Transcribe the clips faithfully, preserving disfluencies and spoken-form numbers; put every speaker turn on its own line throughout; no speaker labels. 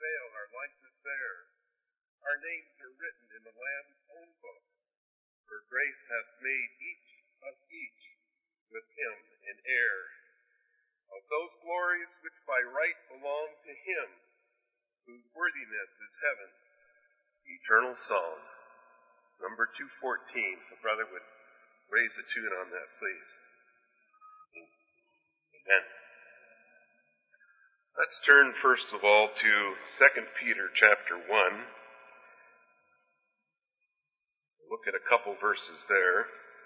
veil, our life is there. Our names are written in the Lamb's own book, for grace hath made each us each with him an heir of those glories which by right belong to him, whose worthiness is heaven's eternal song. Number two fourteen. If a brother would raise a tune on that, please. Amen. Let's turn first of all to Second Peter chapter one. Look at a couple verses there.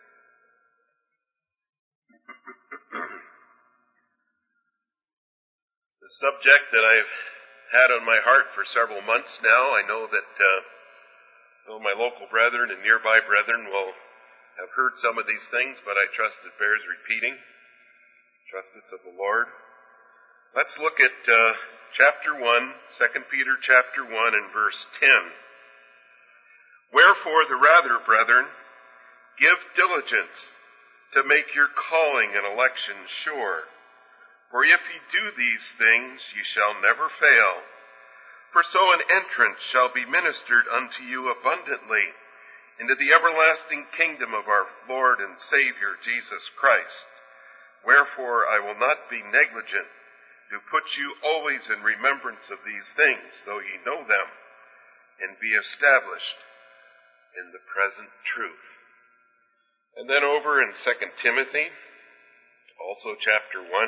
The subject that I've had on my heart for several months now. I know that uh, some of my local brethren and nearby brethren will have heard some of these things, but I trust it bears repeating. Trust it's of the Lord. Let's look at uh, chapter one, Second Peter chapter one and verse ten. Wherefore the rather, brethren, give diligence to make your calling and election sure. For if ye do these things, ye shall never fail. For so an entrance shall be ministered unto you abundantly into the everlasting kingdom of our Lord and Savior Jesus Christ. Wherefore I will not be negligent to put you always in remembrance of these things, though ye know them, and be established in the present truth. And then over in Second Timothy, also chapter one.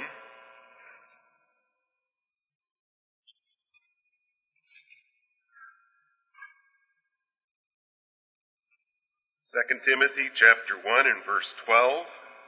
Second Timothy chapter one and verse twelve.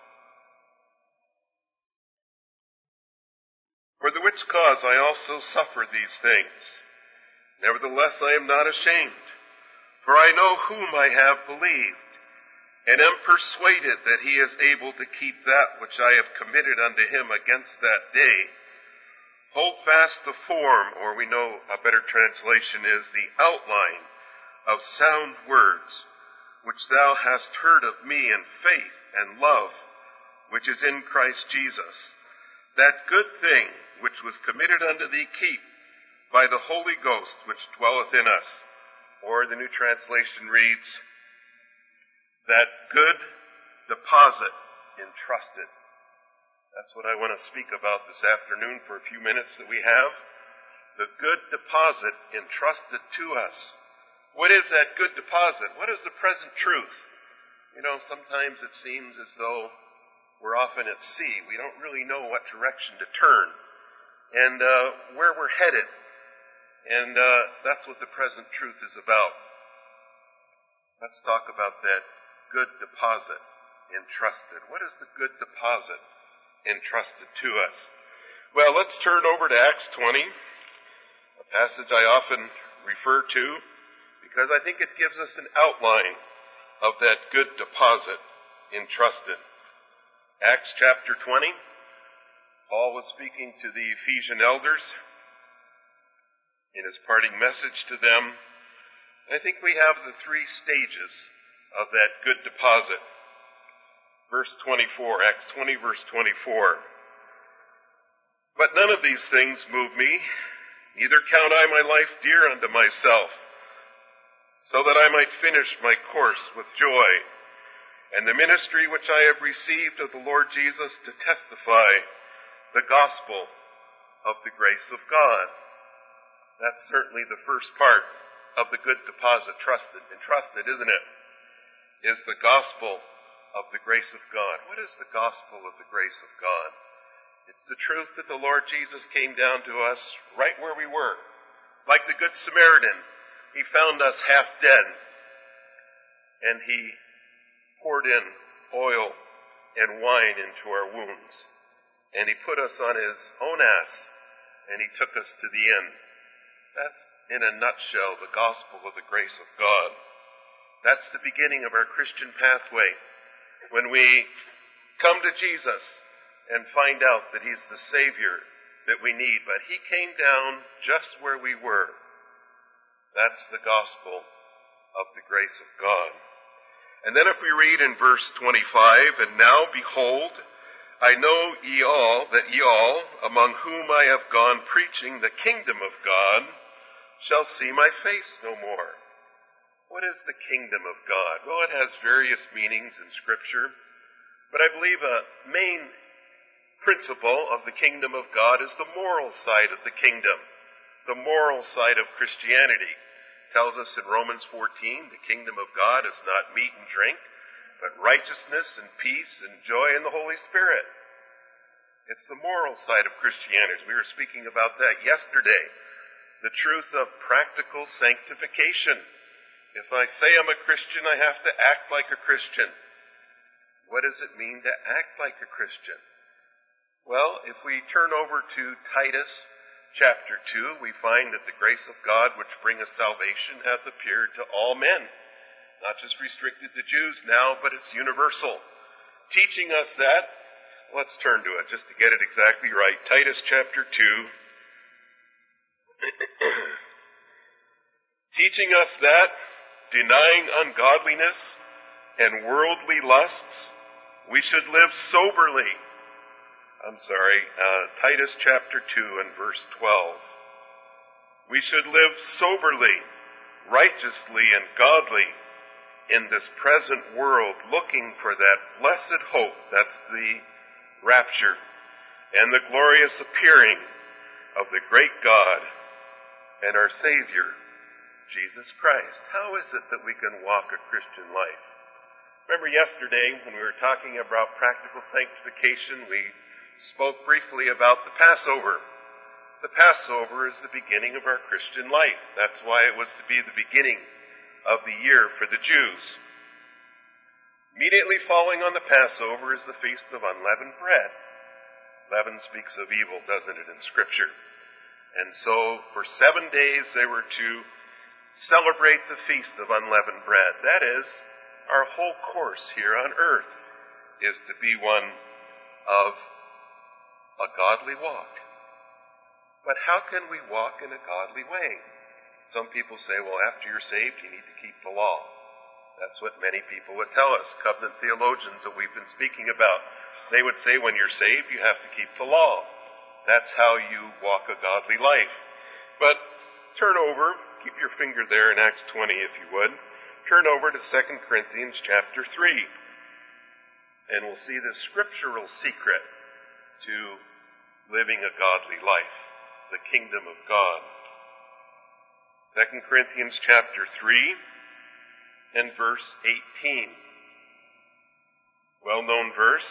For the which cause I also suffer these things. Nevertheless I am not ashamed, for I know whom I have believed, and am persuaded that he is able to keep that which I have committed unto him against that day. Hold fast the form, or we know a better translation is the outline of sound words, which thou hast heard of me in faith and love, which is in Christ Jesus. That good thing which was committed unto thee keep by the Holy Ghost which dwelleth in us. Or the New Translation reads, that good deposit entrusted. That's what I want to speak about this afternoon for a few minutes that we have. The good deposit entrusted to us. What is that good deposit? What is the present truth? You know, sometimes it seems as though we're often at sea. We don't really know what direction to turn and uh, where we're headed. And uh, that's what the present truth is about. Let's talk about that good deposit entrusted. What is the good deposit entrusted to us? Well, let's turn over to Acts twenty, a passage I often refer to, because I think it gives us an outline of that good deposit entrusted. Acts chapter twenty, Paul was speaking to the Ephesian elders in his parting message to them. And I think we have the three stages of that good deposit. Verse twenty-four, Acts twenty, verse twenty-four. But none of these things move me, neither count I my life dear unto myself, so that I might finish my course with joy, and the ministry which I have received of the Lord Jesus to testify the gospel of the grace of God. That's certainly the first part of the good deposit trusted, entrusted, isn't it? Is the gospel of the grace of God. What is the gospel of the grace of God? It's the truth that the Lord Jesus came down to us right where we were. Like the Good Samaritan, he found us half dead, and he poured in oil and wine into our wounds. And he put us on his own ass, and he took us to the end. That's, in a nutshell, the gospel of the grace of God. That's the beginning of our Christian pathway. When we come to Jesus and find out that he's the Savior that we need, but he came down just where we were. That's the gospel of the grace of God. And then if we read in verse twenty-five, and now behold, I know ye all, that ye all, among whom I have gone preaching the kingdom of God, shall see my face no more. What is the kingdom of God? Well, it has various meanings in Scripture, but I believe a main principle of the kingdom of God is the moral side of the kingdom, the moral side of Christianity. It tells us in Romans fourteen, the kingdom of God is not meat and drink, but righteousness and peace and joy in the Holy Spirit. It's the moral side of Christianity. We were speaking about that yesterday. The truth of practical sanctification. If I say I'm a Christian, I have to act like a Christian. What does it mean to act like a Christian? Well, if we turn over to Titus chapter two, we find that the grace of God which bringeth salvation hath appeared to all men. Not just restricted to Jews now, but it's universal. Teaching us that, let's turn to it just to get it exactly right. Titus chapter two. Teaching us that, denying ungodliness and worldly lusts, we should live soberly. I'm sorry, uh, Titus chapter two and verse twelve. We should live soberly, righteously, and godly in this present world, looking for that blessed hope, that's the rapture, and the glorious appearing of the great God and our Savior, Jesus Christ. How is it that we can walk a Christian life? Remember yesterday when we were talking about practical sanctification, we spoke briefly about the Passover. The Passover is the beginning of our Christian life. That's why it was to be the beginning of the year for the Jews. Immediately following on the Passover is the Feast of Unleavened Bread. Leaven speaks of evil, doesn't it, in Scripture? And so for seven days they were to celebrate the Feast of Unleavened Bread. That is, our whole course here on earth is to be one of a godly walk. But how can we walk in a godly way? Some people say, well, after you're saved, you need to keep the law. That's what many people would tell us, covenant theologians that we've been speaking about. They would say, when you're saved, you have to keep the law. That's how you walk a godly life. But turn over, keep your finger there in Acts twenty if you would. Turn over to Second Corinthians chapter three. And we'll see the scriptural secret to living a godly life, the kingdom of God. Second Corinthians chapter three and verse eighteen. Well-known verse.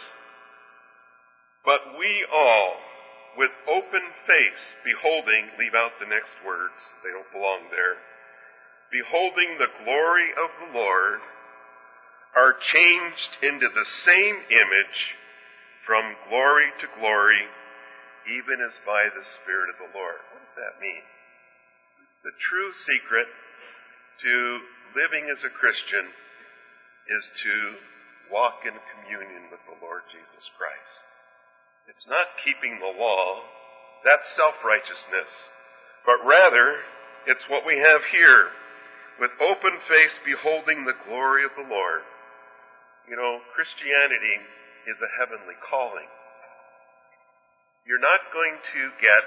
But we all, with open face, beholding, leave out the next words, they don't belong there, beholding the glory of the Lord, are changed into the same image from glory to glory, even as by the Spirit of the Lord. What does that mean? The true secret to living as a Christian is to walk in communion with the Lord Jesus Christ. It's not keeping the law, that's self-righteousness, but rather it's what we have here, with open face beholding the glory of the Lord. You know, Christianity is a heavenly calling. You're not going to get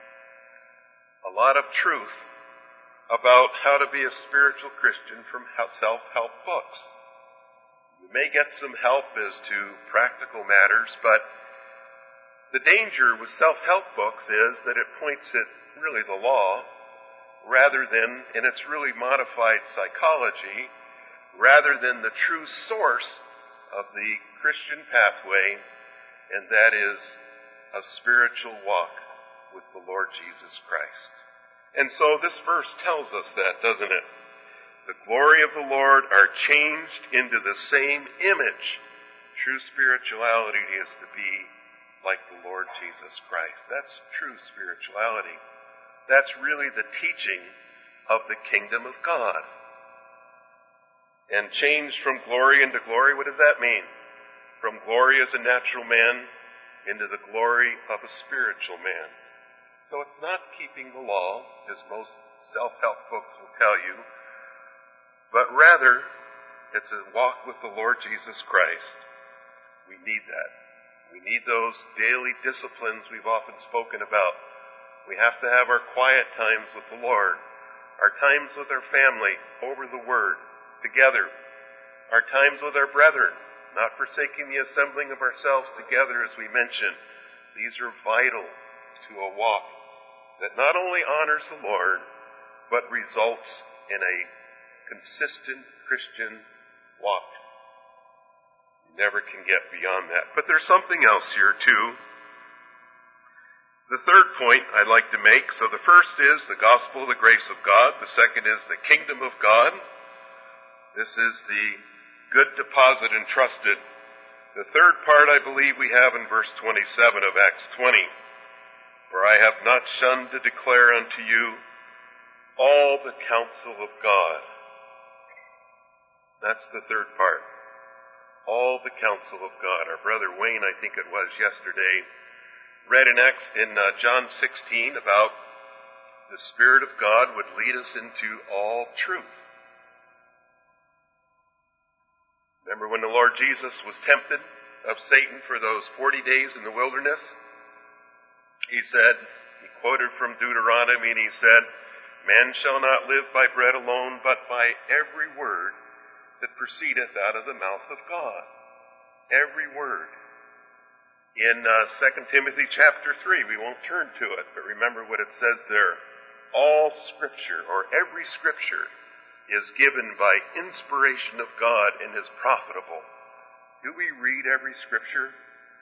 a lot of truth about how to be a spiritual Christian from self-help books. You may get some help as to practical matters, but the danger with self-help books is that it points at really the law rather than, and it's really modified psychology, rather than the true source of the Christian pathway, and that is a spiritual walk with the Lord Jesus Christ. And so this verse tells us that, doesn't it? The glory of the Lord are changed into the same image. True spirituality is to be like the Lord Jesus Christ. That's true spirituality. That's really the teaching of the kingdom of God. And changed from glory into glory, what does that mean? From glory as a natural man into the glory of a spiritual man. So it's not keeping the law, as most self-help books will tell you, but rather it's a walk with the Lord Jesus Christ. We need that. We need those daily disciplines we've often spoken about. We have to have our quiet times with the Lord. our times with our family over the Word, together, our times with our brethren, not forsaking the assembling of ourselves together as we mentioned. These are vital to a walk that not only honors the Lord, but results in a consistent Christian walk. You never can get beyond that. But there's something else here too. The third point I'd like to make, so the first is the gospel of the grace of God. The second is the kingdom of God. This is the good deposit entrusted. The third part I believe we have in verse twenty-seven of Acts twenty. For I have not shunned to declare unto you all the counsel of God. That's the third part. All the counsel of God. Our brother Wayne, I think it was yesterday, read in Acts, in uh, John sixteen about the Spirit of God would lead us into all truth. Remember when the Lord Jesus was tempted of Satan for those forty days in the wilderness? He said, he quoted from Deuteronomy, and he said, man shall not live by bread alone, but by every word that proceedeth out of the mouth of God. Every word. In uh, Second Timothy chapter three, we won't turn to it, but remember what it says there. All Scripture, or every Scripture, is given by inspiration of God and is profitable. Do we read every Scripture?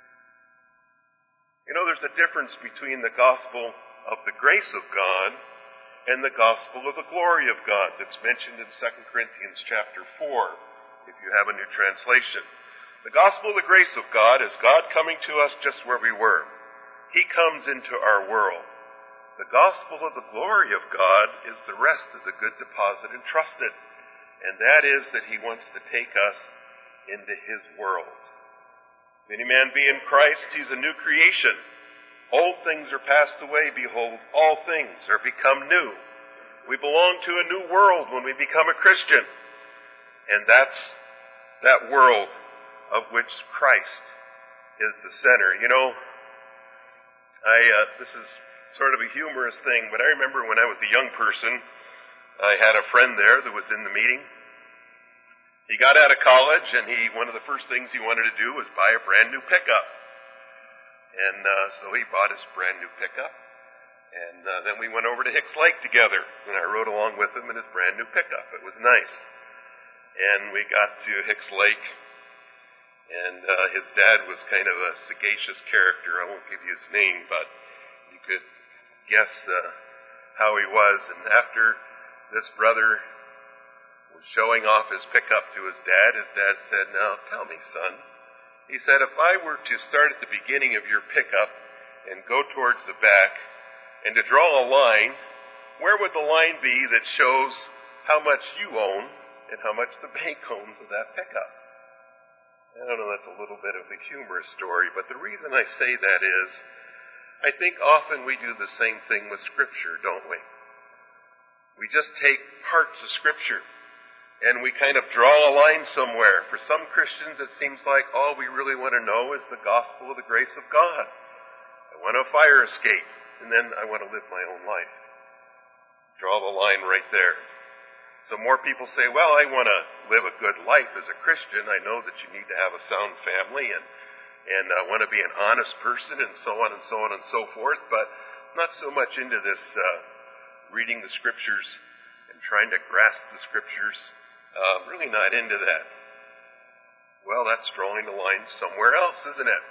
You know, there's a difference between the gospel of the grace of God and the gospel of the glory of God that's mentioned in Second Corinthians chapter four, if you have a new translation. The gospel of the grace of God is God coming to us just where we were. He comes into our world. The gospel of the glory of God is the rest of the good deposit entrusted, and that is that He wants to take us into His world. If any man be in Christ, he's a new creation. Old things are passed away. Behold, all things are become new. We belong to a new world when we become a Christian, and that's that world of which Christ is the center. You know, I uh, this is sort of a humorous thing, but I remember when I was a young person, I had a friend there that was in the meeting. He got out of college, and he one of the first things he wanted to do was buy a brand new pickup. And uh, so he bought his brand new pickup, and uh, then we went over to Hicks Lake together, and I rode along with him in his brand new pickup. It was nice. And we got to Hicks Lake, and uh, his dad was kind of a sagacious character. I won't give you his name, but you could guess uh, how he was. And after this brother was showing off his pickup to his dad, his dad said, now tell me, son. He said, if I were to start at the beginning of your pickup and go towards the back and to draw a line, where would the line be that shows how much you own and how much the bank owns of that pickup? I don't know, that's a little bit of a humorous story, but the reason I say that is, I think often we do the same thing with Scripture, don't we? We just take parts of Scripture, and we kind of draw a line somewhere. For some Christians, it seems like all we really want to know is the gospel of the grace of God. I want a fire escape, and then I want to live my own life. Draw the line right there. So more people say, well, I want to live a good life as a Christian. I know that you need to have a sound family and and I want to be an honest person and so on and so on and so forth, but not so much into this uh, reading the Scriptures and trying to grasp the Scriptures. Uh, really not into that. Well, that's drawing the line somewhere else, isn't it?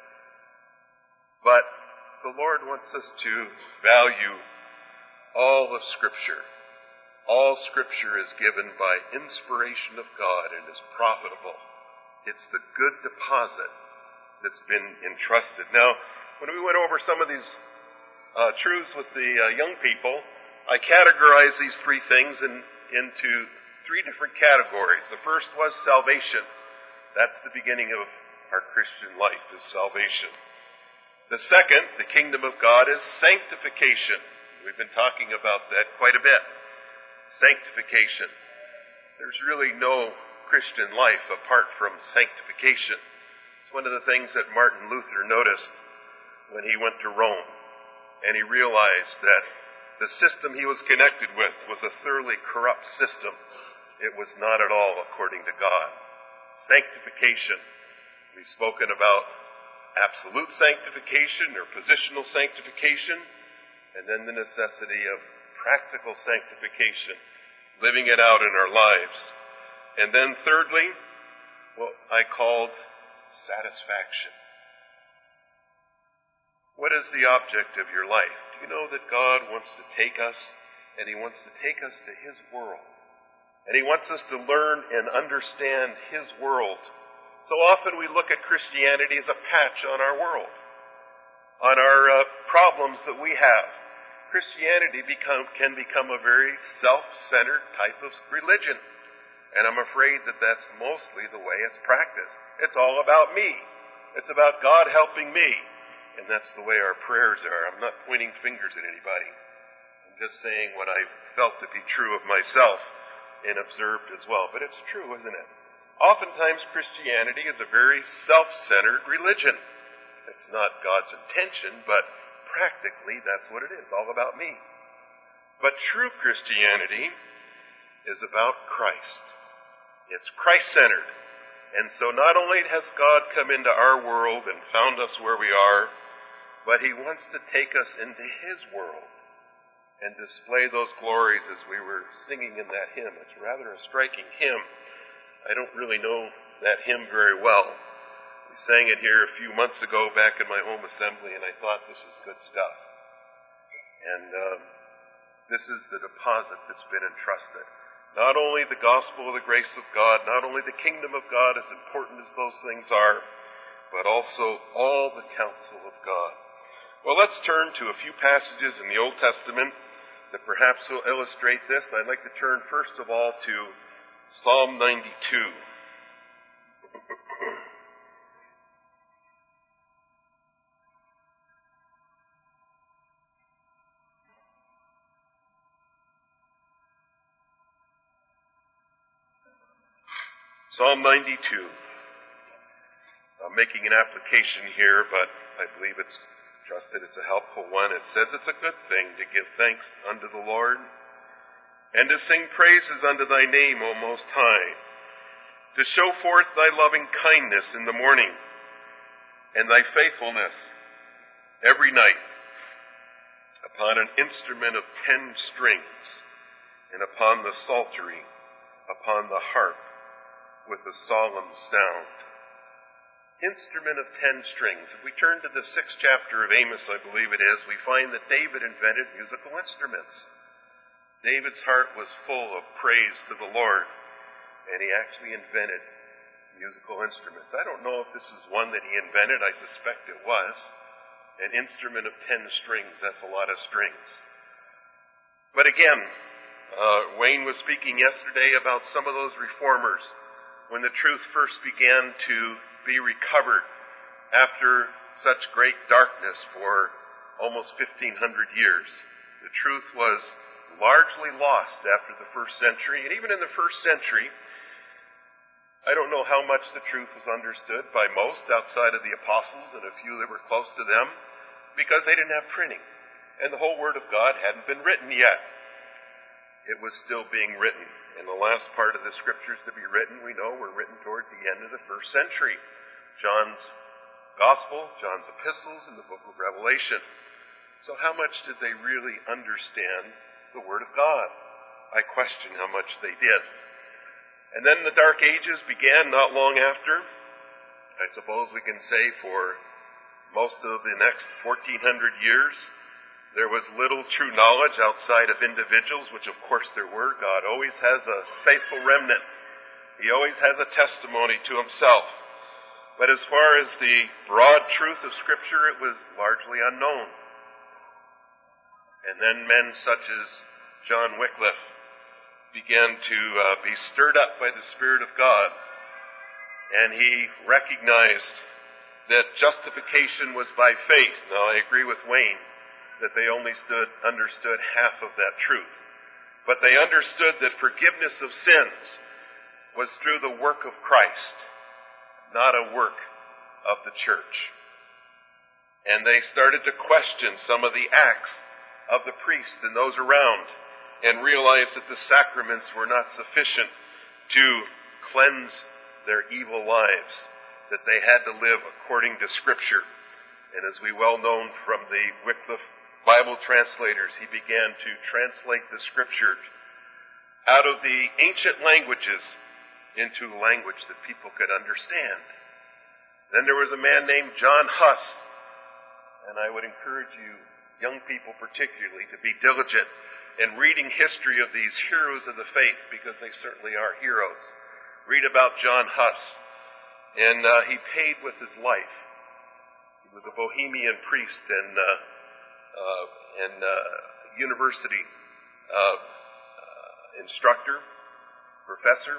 But the Lord wants us to value all of Scripture. All Scripture is given by inspiration of God and is profitable. It's the good deposit that's been entrusted. Now, when we went over some of these uh, truths with the uh, young people, I categorized these three things in, into three different categories. The first was salvation. That's the beginning of our Christian life, is salvation. The second, the kingdom of God, is sanctification. We've been talking about that quite a bit. Sanctification. There's really no Christian life apart from sanctification. It's one of the things that Martin Luther noticed when he went to Rome, and he realized that the system he was connected with was a thoroughly corrupt system. It was not at all according to God. Sanctification. We've spoken about absolute sanctification or positional sanctification, and then the necessity of practical sanctification, living it out in our lives. And then thirdly, what I called satisfaction. What is the object of your life? Do you know that God wants to take us, and He wants to take us to His world? And He wants us to learn and understand His world. So often we look at Christianity as a patch on our world, on our uh, problems that we have. Christianity become, can become a very self-centered type of religion. And I'm afraid that that's mostly the way it's practiced. It's all about me. It's about God helping me. And that's the way our prayers are. I'm not pointing fingers at anybody. I'm just saying what I've felt to be true of myself and observed as well. But it's true, isn't it? Oftentimes Christianity is a very self-centered religion. It's not God's intention, but practically that's what it is, all about me. But true Christianity is about Christ. It's Christ-centered. And so not only has God come into our world and found us where we are, but He wants to take us into His world and display those glories as we were singing in that hymn. It's rather a striking hymn. I don't really know that hymn very well. We sang it here a few months ago back in my home assembly, and I thought, this is good stuff. And um, this is the deposit that's been entrusted. Not only the gospel of the grace of God, not only the kingdom of God, as important as those things are, but also all the counsel of God. Well, let's turn to a few passages in the Old Testament that perhaps will illustrate this. I'd like to turn first of all to Psalm ninety-two. Psalm ninety-two. I'm making an application here, but I believe it's trusted it's a helpful one. It says it's a good thing to give thanks unto the Lord and to sing praises unto thy name, O Most High, to show forth thy loving kindness in the morning and thy faithfulness every night upon an instrument of ten strings and upon the psaltery, upon the harp, with a solemn sound. Instrument of ten strings. If we turn to the sixth chapter of Amos, I believe it is, we find that David invented musical instruments. David's heart was full of praise to the Lord, and he actually invented musical instruments. I don't know if this is one that he invented. I suspect it was. An instrument of ten strings, that's a lot of strings. But again, uh, Wayne was speaking yesterday about some of those reformers when the truth first began to be recovered after such great darkness for almost fifteen hundred years. The truth was largely lost after the first century, and even in the first century, I don't know how much the truth was understood by most outside of the apostles and a few that were close to them, because they didn't have printing, and the whole Word of God hadn't been written yet. It was still being written. And the last part of the scriptures to be written, we know, were written towards the end of the first century. John's Gospel, John's epistles, and the book of Revelation. So how much did they really understand the Word of God? I question how much they did. And then the Dark Ages began not long after. I suppose we can say for most of the next fourteen hundred years, there was little true knowledge outside of individuals, which of course there were. God always has a faithful remnant. He always has a testimony to Himself. But as far as the broad truth of Scripture, it was largely unknown. And then men such as John Wycliffe began to uh, be stirred up by the Spirit of God. And he recognized that justification was by faith. Now, I agree with Wayne that they only stood, understood half of that truth. But they understood that forgiveness of sins was through the work of Christ, not a work of the church. And they started to question some of the acts of the priest and those around, and realized that the sacraments were not sufficient to cleanse their evil lives, that they had to live according to Scripture. And as we well know from the Wycliffe Bible translators, he began to translate the Scriptures out of the ancient languages into language that people could understand. Then there was a man named John Huss, and I would encourage you, young people particularly, to be diligent in reading history of these heroes of the faith, because they certainly are heroes. Read about John Huss, and uh, he paid with his life. He was a Bohemian priest and uh, uh, and uh, university uh, uh, instructor, professor,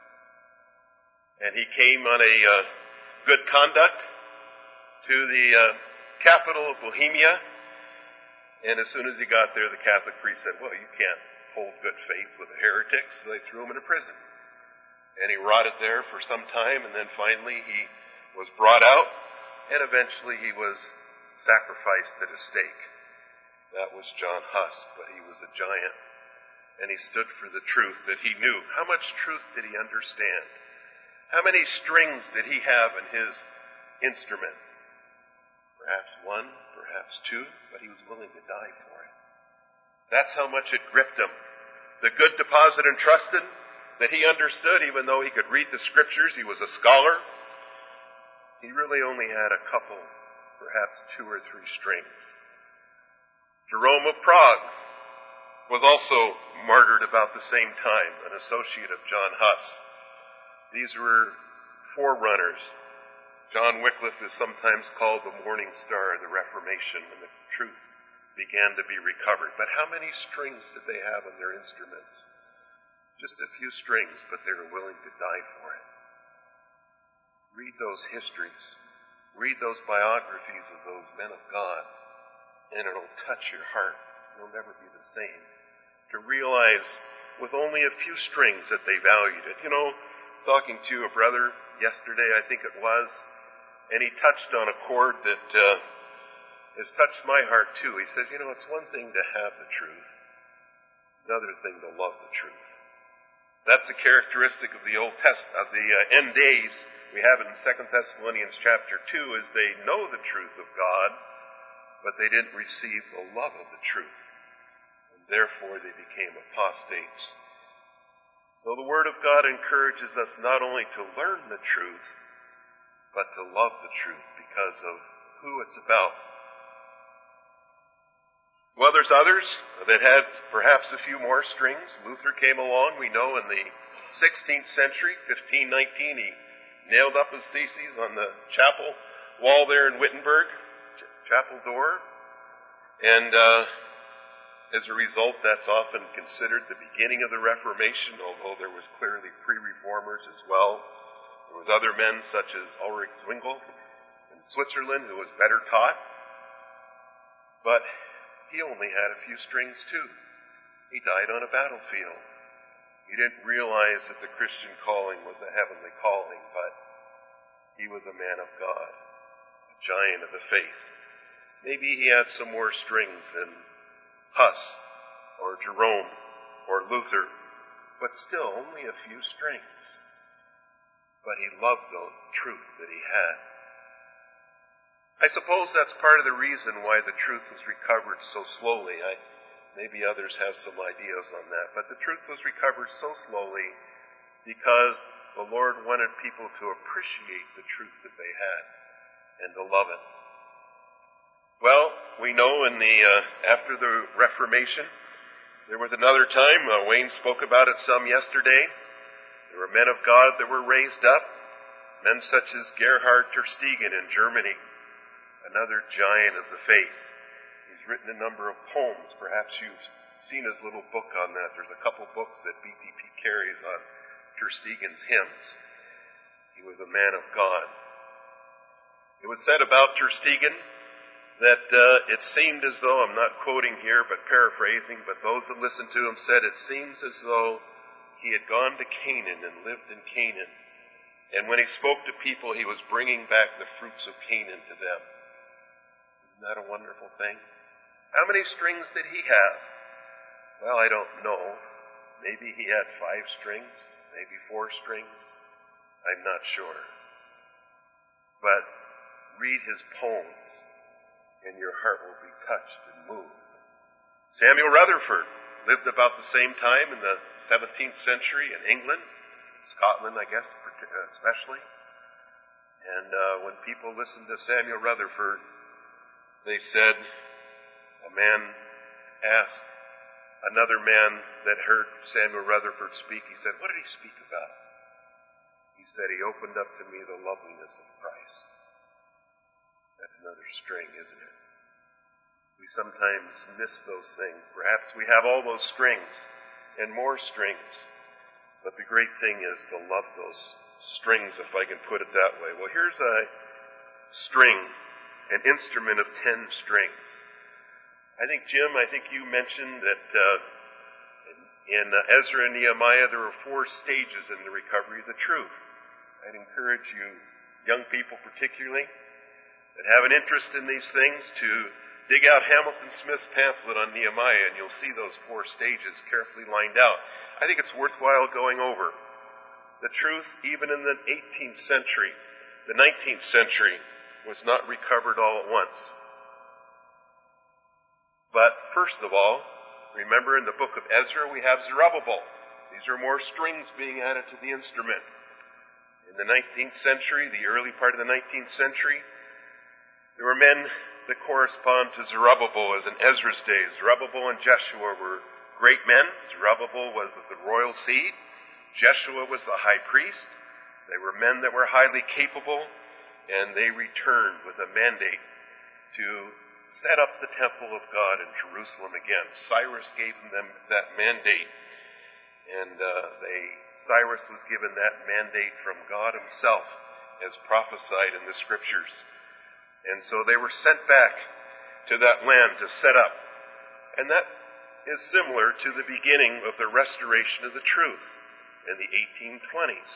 and he came on a uh, good conduct to the uh, capital of Bohemia. And as soon as he got there, the Catholic priest said, well, you can't hold good faith with a heretic, so they threw him into prison. And he rotted there for some time, and then finally he was brought out, and eventually he was sacrificed at a stake. That was John Huss, but he was a giant, and he stood for the truth that he knew. How much truth did he understand? How many strings did he have in his instrument? Perhaps one, perhaps two, but he was willing to die for it. That's how much it gripped him. The good deposit entrusted that he understood, even though he could read the Scriptures, he was a scholar. He really only had a couple, perhaps two or three strings. Jerome of Prague was also martyred about the same time, an associate of John Huss. These were forerunners. John Wycliffe is sometimes called the morning star of the Reformation, when the truth began to be recovered. But how many strings did they have in their instruments? Just a few strings, but they were willing to die for it. Read those histories. Read those biographies of those men of God, and it'll touch your heart. You'll never be the same. To realize with only a few strings that they valued it. You know, talking to a brother yesterday, I think it was, and he touched on a chord that uh, has touched my heart too. He says, you know, it's one thing to have the truth, another thing to love the truth. That's a characteristic of the Old Test of the uh, end days. We have it in Second Thessalonians chapter two, is they know the truth of God, but they didn't receive the love of the truth, and therefore they became apostates. So the Word of God encourages us not only to learn the truth, but to love the truth because of who it's about. Well, there's others that had perhaps a few more strings. Luther came along, we know, in the sixteenth century, fifteen nineteen, he nailed up his theses on the chapel wall there in Wittenberg, chapel door. And uh, as a result, that's often considered the beginning of the Reformation, although there was clearly pre-reformers as well. There was other men such as Ulrich Zwingli in Switzerland who was better taught. But he only had a few strings too. He died on a battlefield. He didn't realize that the Christian calling was a heavenly calling, but he was a man of God, a giant of the faith. Maybe he had some more strings than Huss or Jerome or Luther, but still only a few strings. But he loved the truth that he had. I suppose that's part of the reason why the truth was recovered so slowly. I, maybe others have some ideas on that, but the truth was recovered so slowly because the Lord wanted people to appreciate the truth that they had and to love it. Well, we know in the uh, after the Reformation, there was another time. Uh, Wayne spoke about it some yesterday. There were men of God that were raised up, men such as Gerhard Tersteegen in Germany, another giant of the faith. He's written a number of poems. Perhaps you've seen his little book on that. There's a couple books that B T P carries on Tersteegen's hymns. He was a man of God. It was said about Tersteegen that uh, it seemed as though, I'm not quoting here, but paraphrasing, but those that listened to him said it seems as though he had gone to Canaan and lived in Canaan. And when he spoke to people, he was bringing back the fruits of Canaan to them. Isn't that a wonderful thing? How many strings did he have? Well, I don't know. Maybe he had five strings, maybe four strings. I'm not sure. But read his poems, and your heart will be touched and moved. Samuel Rutherford lived about the same time in the seventeenth century in England, Scotland, I guess, especially. And uh, when people listened to Samuel Rutherford, they said, a man asked another man that heard Samuel Rutherford speak, he said, what did he speak about? He said, he opened up to me the loveliness of Christ. That's another string, isn't it? We sometimes miss those things. Perhaps we have all those strings and more strings. But the great thing is to love those strings, if I can put it that way. Well, here's a string, an instrument of ten strings. I think, Jim, I think you mentioned that uh, in uh, Ezra and Nehemiah there were four stages in the recovery of the truth. I'd encourage you, young people particularly, that have an interest in these things, to dig out Hamilton Smith's pamphlet on Nehemiah, and you'll see those four stages carefully lined out. I think it's worthwhile going over. The truth, even in the eighteenth century, the nineteenth century, was not recovered all at once. But first of all, remember in the book of Ezra we have Zerubbabel. These are more strings being added to the instrument. In the nineteenth century, the early part of the nineteenth century, there were men that correspond to Zerubbabel as in Ezra's days. Zerubbabel and Jeshua were great men. Zerubbabel was of the royal seed. Jeshua was the high priest. They were men that were highly capable, and they returned with a mandate to set up the temple of God in Jerusalem again. Cyrus gave them that mandate, and uh, they Cyrus was given that mandate from God himself as prophesied in the scriptures. And so they were sent back to that land to set up. And that is similar to the beginning of the restoration of the truth in the eighteen twenties.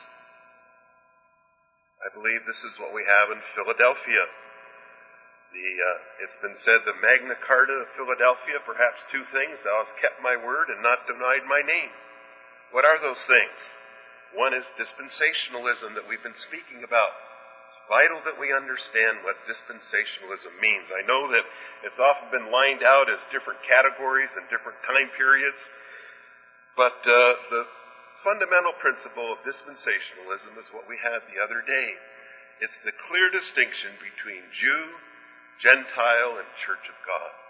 I believe this is what we have in Philadelphia. The, uh, it's been said the Magna Carta of Philadelphia, perhaps two things: thou hast kept my word and not denied my name. What are those things? One is dispensationalism that we've been speaking about. It's vital that we understand what dispensationalism means. I know that it's often been lined out as different categories and different time periods, but uh, the fundamental principle of dispensationalism is what we had the other day. It's the clear distinction between Jew, Gentile, and Church of God.